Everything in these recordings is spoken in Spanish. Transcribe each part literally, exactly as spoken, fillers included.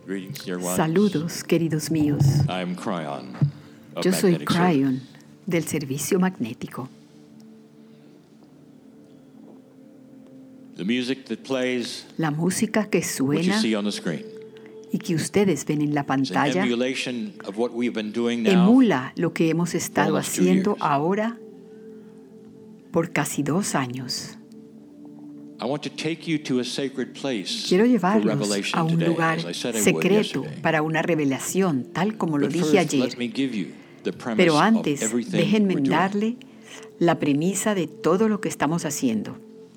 Greetings, dear ones. Saludos, queridos míos. I'm Cryon, of Yo soy Magnetic Service. Cryon, del servicio magnético. The music that plays, La música que what you suena see on the screen, y que ustedes ven en la is an pantalla emulation of what we've been doing now. emula lo que hemos estado almost two haciendo years. ahora por casi dos años. I want to take you to a sacred place Quiero for llevarlos revelation a un today, lugar as I said I would secreto yesterday. para una revelación, tal como lo But dije first, let ayer. me give you the premise Pero of antes, everything déjenme we're doing. darle la premisa de todo lo que estamos haciendo.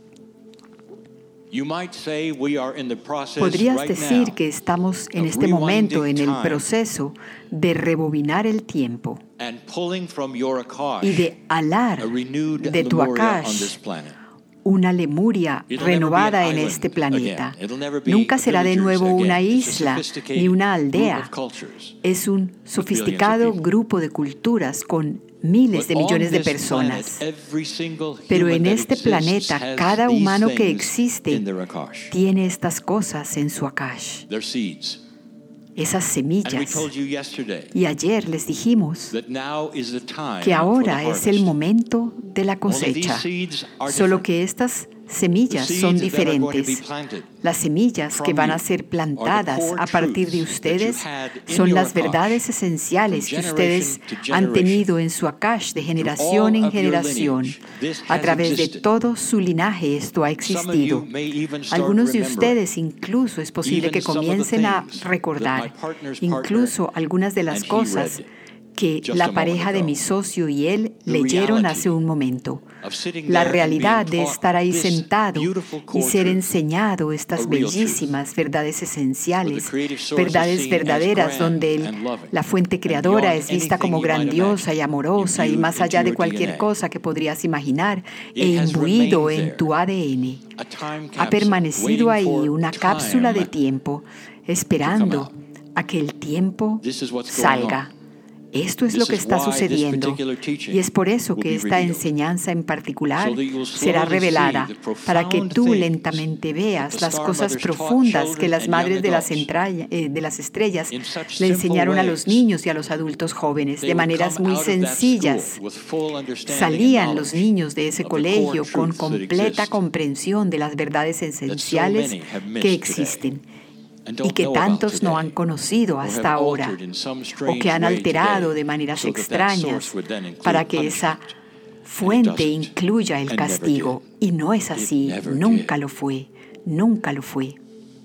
You might say we are in the process Podrías right decir now que estamos en of este momento en rewinding el time proceso de rebobinar el tiempo and pulling from your Akash y de alar a renewed de tu Lemuria on Akash this planet. una Lemuria It'll never be renovada an en island este planeta. again. It'll never be Nunca será de villagers nuevo again. una It's a isla sophisticated ni una group aldea. of cultures. Es un sofisticado people. grupo de culturas con miles de But on millones de this personas. planet, every single Pero human en that este exists planeta, has cada these humano que things existe in their Akash. tiene estas cosas en su Akash, They're seeds. esas And we semillas. told you yesterday Y ayer les dijimos that now is the time que ahora for the es el harvest. momento de la Only these cosecha, seeds are solo different. que estas The semillas son seeds that are going to be diferentes. planted Las semillas que from van you a ser are the plantadas core a partir de truths that ustedes you had in son your las Akash verdades esenciales from que ustedes generation to han generation. tenido en su Akash de all generación en of your generación. lineage, this A has través de existed. todo su linaje esto ha Some of you existido. may even start Algunos de remembering ustedes incluso es posible even que some of the comiencen a things that my recordar partner's incluso algunas de las and he cosas read que just a la moment pareja de ago. mi socio y él The leyeron reality hace un momento. of sitting La there and realidad being de taught estar ahí this sentado beautiful y core ser truth, enseñado a estas real truth, bellísimas verdades where esenciales, the creative source is verdades seen as verdaderas grand donde el- and loving la fuente and creadora beyond es vista como anything you might grandiosa y imagine, amorosa y imbued más into allá de your cualquier D N A. cosa que podrías imaginar It e has imbuido remained en there, tu A D N. a time Ha capsule permanecido ahí waiting for una cápsula de time. tiempo esperando out. a que el tiempo This is what's going salga. on. Esto es This lo que is está why this sucediendo particular teaching y es por eso will que be esta revealed. enseñanza en particular So that you will será slowly revelada see the para que profound tú things lentamente that veas the las star cosas mothers taught profundas que children las and madres young de las, adults entraña- eh, de las estrellas in such le simple enseñaron a los ways. niños y a los adultos jóvenes They de would maneras come muy out of that sencillas. school with full understanding Salían and los knowledge niños de ese of the core colegio con truths that completa exist comprensión de las verdades esenciales many have missed que today existen and y don't que know about tantos no today, han conocido or hasta have ahora, altered in some o strange que han way alterado today, de maneras so that that extrañas source would then include para que esa punishment. fuente doesn't, incluya el and never castigo. Y no es así, never nunca did. lo fue, nunca lo fue.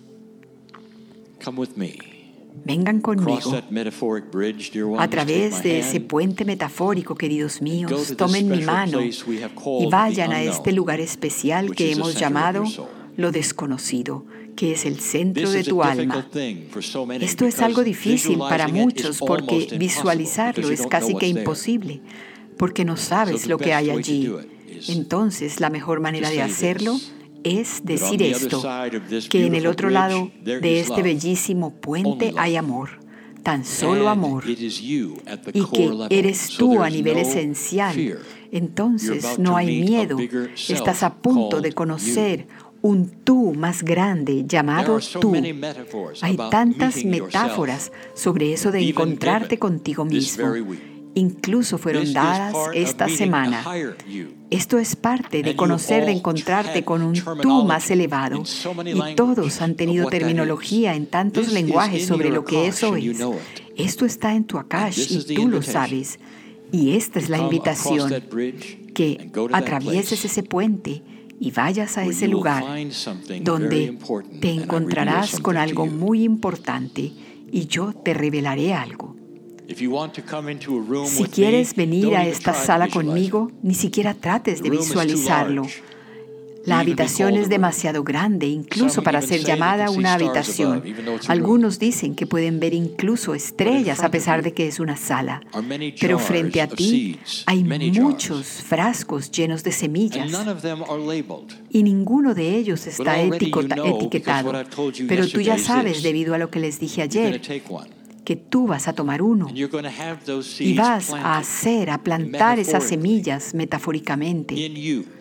Come with me. Vengan Cross conmigo that metaphoric bridge, dear ones. a través Take my de ese hand. puente metafórico, queridos Go míos. to this Tomen mi special mano place we have called y vayan the a unknown, este lugar especial which que is the hemos center of llamado your soul. lo desconocido, que es el centro This de is a tu alma. difficult thing for so many Esto es because algo difícil para visualizing it is muchos porque almost impossible visualizarlo because you es don't casi know que what's there. imposible, porque no So sabes the lo que best hay way to allí. do it is Entonces, la mejor manera to de say hacerlo this, es that on decir the other esto, side of this que en el beautiful otro bridge, lado there de is este love. bellísimo puente Only love. hay amor, tan solo And amor, it is you at the y core que level. eres So tú a there's nivel no esencial. fear. You're Entonces about no to hay meet a miedo, bigger self estás a punto de called conocer you. un tú más grande There llamado are so tú. many metaphors Hay about tantas meeting metáforas yourself, sobre eso de even encontrarte given contigo this mismo. very week. Incluso fueron This is dadas part of esta meeting semana. a higher you. Esto es parte de And you conocer, de all encontrarte had con un tú terminology más elevado. in so many Y languages todos han of tenido what that terminología is. en tantos This is lenguajes in sobre your lo que eso Akash and you es. know it. Esto está en tu And Akash this y is the tú lo invitation. sabes. Y esta es la Come across invitación, that bridge que and go to that atravieses place ese puente y vayas a where ese you will lugar find something very donde important te and I reveal encontrarás con something to algo you. muy importante y yo te revelaré algo. If you want to come into a room Si with quieres me, venir don't a even esta try to sala visualize conmigo, ni siquiera trates The de room is too visualizarlo. large. La Even be habitación called es a room. demasiado grande, incluso Some para even ser say they llamada can see una stars habitación. above, even though it's a room. Algunos dicen que pueden ver incluso estrellas a front of pesar you de que es una sala. are many Pero jars frente a of ti seeds, hay many jars. muchos frascos llenos de And semillas none of them are labeled. y ninguno de ellos está already you etico- know, etiquetado. because what I told you Pero tú ya yesterday is sabes, this. debido a lo que les dije You're going ayer, to take one. que tú vas a tomar uno And you're going to have those y seeds vas a planted hacer, a plantar esas metaphorically semillas metafóricamente in you.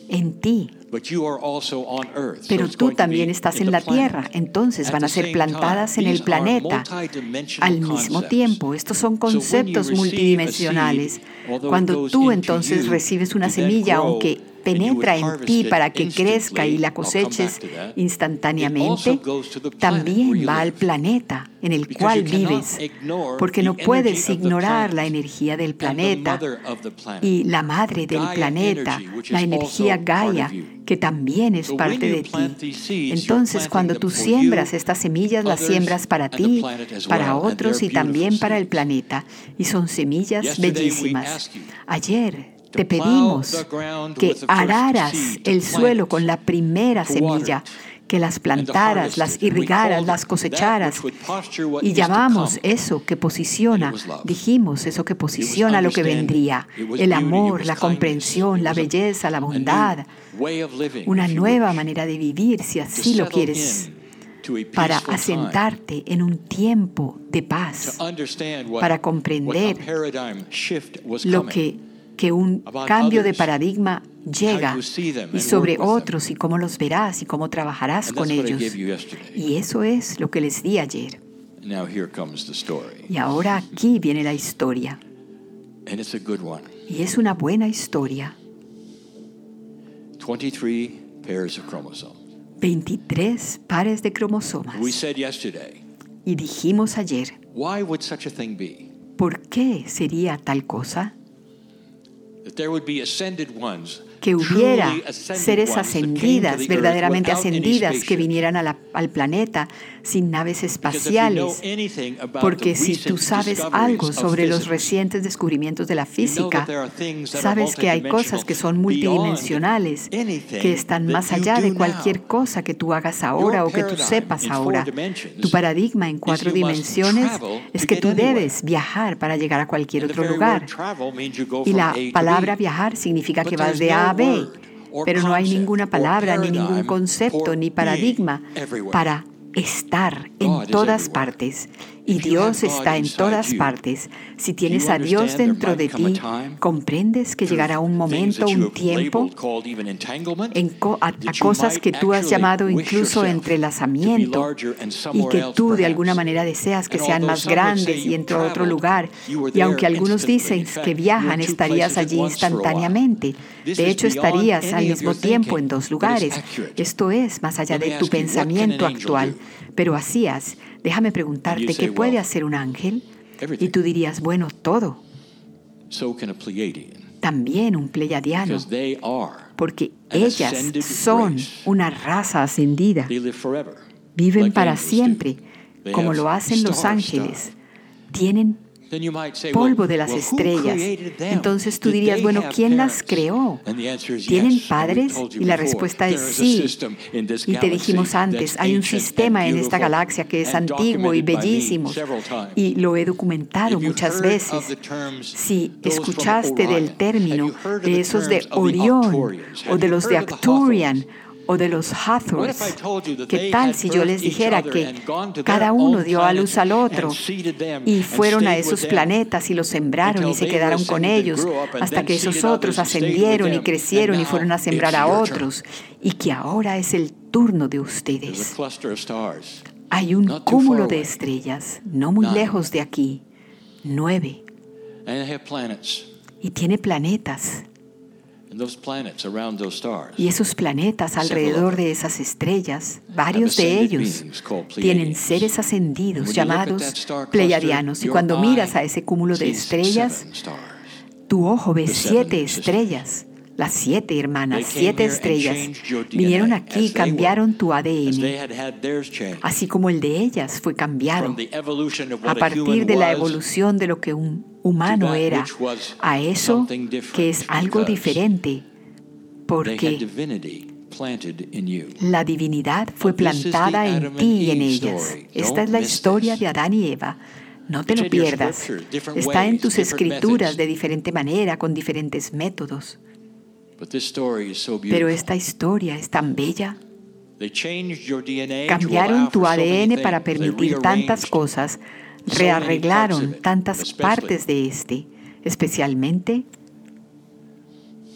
en ti. But you are also on earth. So Pero it's tú going to también be estás in en the la planet. tierra, entonces At van the a ser same plantadas time, en el these are planeta multidimensional al mismo concepts. tiempo. Estos son So when you conceptos receive a multidimensionales. seed, although it Cuando goes tú into entonces you recibes una to then semilla, grow, aunque and you would penetra en harvest ti it para que crezca y la instantly, I'll come back coseches to that, it also instantáneamente, goes to the planet where también you va al live. planeta en el Because cual you cannot vives, ignore porque no the puedes energy of the ignorar la planet energía del and the planeta mother of the planet, y la madre del Gaia planeta, energy, which la is energía also part Gaia, of you. que también es So when parte you de ti. plant these seeds, you're Entonces, planting cuando them tú for siembras you, estas semillas, las others, siembras para and the ti, planet as para well, and otros they're y también beautiful para el seeds. planeta. Y son semillas Yesterday we bellísimas. asked you Ayer to te plow pedimos the ground que with the first araras seed, to el plant suelo it, con la primera to water semilla, it, que las and to plantaras, harvest las it. And we irrigaras, called las that cosecharas. which would posture what Y is to llamamos come. eso que posiciona, And it was love. dijimos eso que It was posiciona lo que understanding. vendría. It was El beauty. It amor, was la kindness. comprensión, It la was a- belleza, la a new bondad. way of living, Una if you nueva wish, manera de vivir, si to así lo settle quieres, in to a para peaceful time, asentarte en un tiempo de paz, to understand what, para what comprender a paradigm shift was lo coming. que, que un About cambio de others, paradigma llega, how you see them y and sobre work with them. otros, y cómo los verás y cómo trabajarás And con that's what I ellos. gave you yesterday. Y eso es lo que les di ayer. Now here comes the story. Y ahora aquí viene la historia. And it's a good one. Y es una buena historia. twenty-three pairs of chromosomes. veintitrés pares de cromosomas. We said yesterday, Y dijimos ayer, why would such a thing be? ¿por qué sería tal cosa? That there would be ascended ones, Que hubiera truly ascended seres ones that came to ascendidas, the earth verdaderamente without any ascendidas, que spaceship. vinieran a la- al planeta sin naves Because if you know espaciales. anything about Porque the si recent tú sabes discoveries algo of sobre los physics, recientes descubrimientos de la you know física, that there are things that are sabes que hay cosas que son multidimensionales, beyond anything que están that más you allá do de cualquier now. cosa que tú hagas ahora Your o que tú paradigm sepas in ahora. four dimensions Tu paradigma en cuatro is you must dimensiones travel es to que get tú anywhere. debes viajar para llegar a cualquier And the otro very lugar. word travel means you go Y from la A to palabra B. viajar significa But que vas there's de A a no B. word or Pero no hay concept ninguna or palabra, ni ningún paradigm concepto, for ni paradigma being everywhere. para estar God en is todas everywhere. partes. Y If you Dios have God está en inside todas you, partes. Si do tienes you a Dios understand there dentro might de come a ti, time ¿comprendes que through llegará un things momento, that you un have tiempo, labeled, called even entanglement, en co- a, a that you cosas might que tú has actually llamado wish incluso yourself entrelazamiento to be larger and y somewhere que else, tú de perhaps? alguna manera deseas que And sean although más some would say grandes y you entre otro traveled, lugar? you were Y aunque there algunos instantly. dicen In fact, que you're viajan, in two estarías places at allí once for a while. instantáneamente. This De is hecho, beyond estarías any al of mismo your tiempo thinking, en dos but lugares. it's accurate. Esto es más allá Let me de tu ask you, what can an pensamiento angel actual. do? Pero hacías, déjame And preguntarte, you ¿qué say, puede well, hacer un ángel? Y everything. tú dirías, bueno, todo. So can a Pleiadian, También un pleiadiano. because they are Porque an ellas ascended son race. una raza ascendida. They live forever. Viven like para angels do. siempre, They como have lo hacen los stars, ángeles. stars. Tienen Then you might say, polvo well, de las well, who estrellas. created them? Entonces tú Did dirías, they bueno, have ¿quién las parents? creó? And the answer is ¿Tienen yes. And we padres? told you Y la before, respuesta es there is a sí. system in this Y te dijimos galaxy antes, that's hay un ancient sistema and en esta beautiful galaxia que es and antiguo y documented by me bellísimo. several times. Y lo he documentado If you've muchas heard veces. of the terms, Si those from escuchaste del Orion, término have you heard of de the esos de terms of the Orión Arcturians? o Have de you los de heard of the Arcturian Hathors? o de los What if I Hathors, told you that ¿qué they tal had si yo les birthed each dijera other que and gone to cada their uno own dio a luz planets al otro and seeded them y and fueron a stayed esos with them planetas y los sembraron y until se they were quedaron con ascended and ellos grew up and hasta then que esos seeded otros others and stayed with ascendieron y them, crecieron and y fueron a now sembrar it's a your turn. otros y que ahora es el turno de There's a ustedes? cluster of stars. Hay un Not too cúmulo far de away. estrellas, no muy Nine. lejos de aquí, nueve, And they have planets. y tiene planetas. And those planets around those stars Y esos planetas alrededor de esas estrellas, varios de ascended ellos beings called tienen Pleiadians. seres ascendidos When you look at llamados that star cluster, pleiadianos. Y your cuando eye miras a ese cúmulo de sees estrellas, seven stars. tu ojo ve The seven siete sisters. estrellas. Las siete hermanas, They came siete here and estrellas, changed your D N A vinieron aquí y as they cambiaron were, tu as they A D N, had had theirs changed. así como el de ellas fue cambiado From the evolution of a what a partir human de la was evolución de lo que un humano to that era, which was a eso something different, que es algo because diferente, they had porque divinity planted in you. la divinidad fue But this is the plantada en Adam ti y and en Eve ellas. story. Esta Don't es la miss historia this. de Adán y Eva. No te It's lo in your pierdas. scripture, different Está en ways, tus different escrituras methods. de diferente manera, con diferentes métodos. But this story is so Pero beautiful. esta historia es tan bella. They changed your D N A to Cambiaron allow tu for so many A D N things. para They permitir tantas rearranged cosas, so many parts rearreglaron of it, tantas especially partes de este, especialmente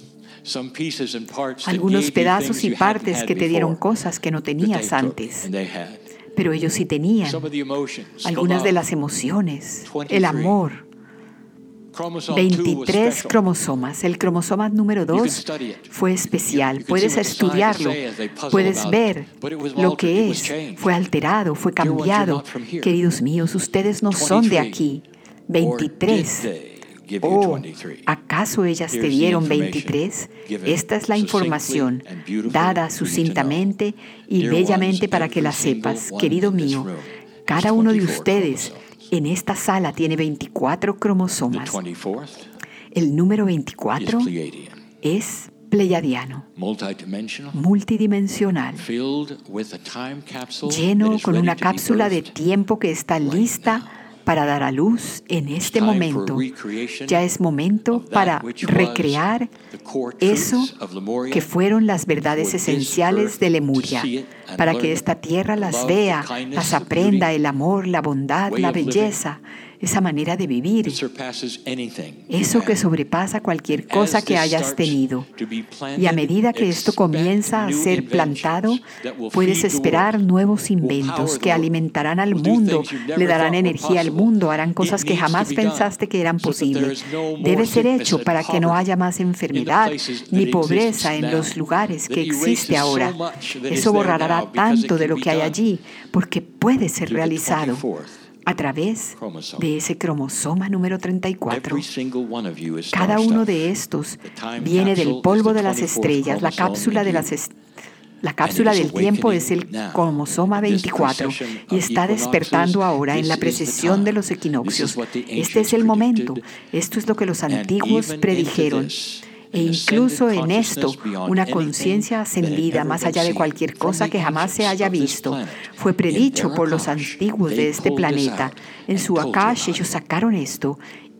Some pieces and parts that algunos gave you pedazos things y you hadn't partes had que te dieron before, cosas que no but they tenías took antes, and they had. pero ellos sí tenían. Some of the emotions, the Algunas de love, las emociones, twenty-three. el amor. Chromosome two was veintitrés special. cromosomas. El cromosoma número You can dos study it. fue You can- especial. you can Puedes see what the estudiarlo. scientists say as they puzzle Puedes about ver it. But it was lo altered, que it was es. changed. Fue alterado, fue Dear ones, you're cambiado. not from here. Queridos míos, ustedes no son de aquí. Or did veintitrés. they give you Oh, twenty-three? ¿acaso ellas te Here's the dieron information veintitrés? given Esta es la succinctly información and beautifully dada for you to sucintamente know. y Dear bellamente ones, para que la every single sepas. one Querido in this mío, room cada has uno de twenty-four ustedes chromosomes. en esta sala tiene veinticuatro The cromosomas. twenty-fourth El número is veinticuatro Pleiadian, es pleiadiano, multidimensional, multidimensional, filled with a time capsule that lleno is con ready una to be cápsula de birthed. tiempo que está right lista now. para dar a luz en este Time for momento. recreation Ya es momento of that para which was recrear the core eso truths of Lemuria, que fueron las verdades for this esenciales earth de Lemuria, to see it and para learn que it, esta tierra the las love, vea, the kindness, las the aprenda, beauty, el amor, la bondad, way la of living belleza, esa manera de that vivir, surpasses anything eso you que had. sobrepasa cualquier As cosa que this hayas starts tenido. to be planted, Y a medida que esto expect comienza a new ser inventions plantado, that will puedes feed the esperar world, nuevos will inventos power the que world, alimentarán al will do mundo, things you never le darán thought were energía al possible. mundo, harán It cosas que needs to jamás be done pensaste que eran so that there posibles. is no more Debe ser sickness hecho and para que no poverty haya más in the enfermedad places that ni it pobreza exists en now, los lugares that que existe erases so ahora. much that is Eso there borrará now because tanto it de can lo be que hay done allí, porque puede ser through the realizado twenty-fourth a través chromosome. de ese cromosoma número treinta y cuatro. Every single one of you is star Cada uno stuff. de estos The time viene capsule del is polvo the de las twenty-fourth estrellas. La chromosome cápsula in de you. las est- La cápsula And it is del tiempo es el awakening now. cromosoma In this veinticuatro precession y of está equinoxes, despertando ahora en this la is the precesión time. de los This equinoccios. is what the Este es ancients el momento. predicted. Esto es lo que los And antiguos even into predijeron. this, E an incluso ascended en esto, consciousness beyond una anything conciencia that had ascendida ever más been allá de seen cualquier from cosa the que jamás se ancients haya of this visto, planet. fue In predicho their por los Akash, antiguos they de este pulled this planeta. out En and su told you Akash about ellos it. sacaron esto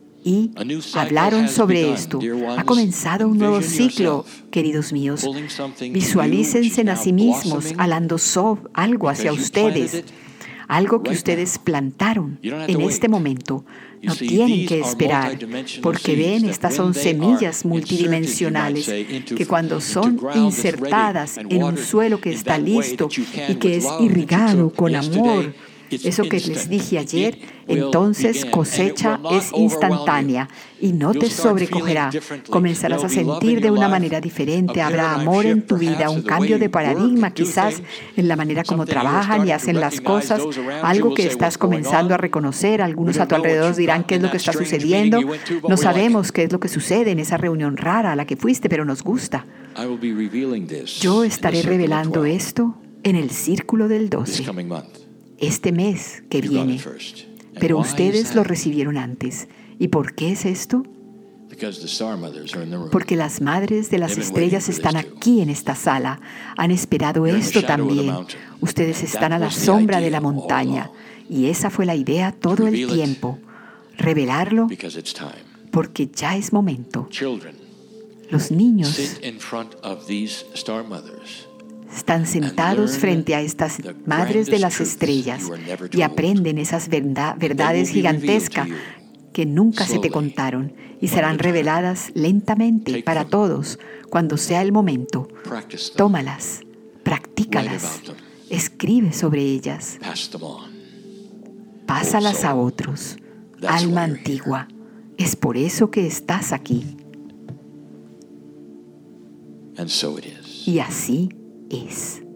y A new cycle hablaron has sobre begun, esto. dear ones. Ha comenzado un nuevo Envision ciclo, yourself queridos míos. pulling something new, Visualícense which a is sí now mismos, blossoming, alando so- algo hacia because you planted ustedes, it algo que right ustedes now. plantaron You don't have en to este wait. momento. You No see, tienen these que are esperar, multidimensional porque seeds ven, that estas when son they are semillas inserted, multidimensionales you might say, into- que cuando into son ground that's ready insertadas and en un watered suelo que in está that way listo that you can y que with es love that you irrigado took con yesterday, amor, it's eso que les instant. dije ayer, It will entonces begin, and cosecha it will not es overwhelm instantánea y no You'll te start sobrecogerá. feeling differently. Comenzarás a There'll be love sentir in de your una life, manera a diferente. Habrá paradigm amor en shift, tu vida, perhaps, un in the cambio way de you paradigma, work and do quizás things. en la manera como Something you're trabajan y starting to hacen las recognize. cosas, Those around you algo will que say, estás "What's going comenzando a on?" reconocer. Algunos We a don't tu know what alrededor you've dirán gotten qué es in lo that que está strange sucediendo. meeting you went to, but No we like it. sabemos qué es lo que sucede en esa reunión rara a la que fuiste, pero nos gusta. I will be revealing this Yo in the estaré circle of revelando twelve esto en el círculo del this doce, coming month. este mes que You got viene. it first. And Pero why is ustedes that? lo recibieron antes. ¿Y por qué es esto? Because the star mothers are in the room. Porque las madres de las They've been estrellas waiting for están this too. aquí en esta sala. Han esperado You're in the esto shadow of the también. mountain. Ustedes And están that a la was the sombra de idea la all montaña. along. Y esa fue la idea todo el Reveal it. tiempo. Revelarlo Because it's time. porque ya es momento. Children, Los niños sit in front of these star mothers. están sentados frente a estas madres de las estrellas y aprenden esas verda- verdades gigantescas que nunca se te contaron y serán reveladas lentamente para todos cuando sea el momento. Practice them. Tómalas, Write practícalas, about them. escribe sobre ellas, Pass them on. pásalas a otros. That's Alma why you're here. antigua, es por eso que estás aquí. And so it is. Y así es.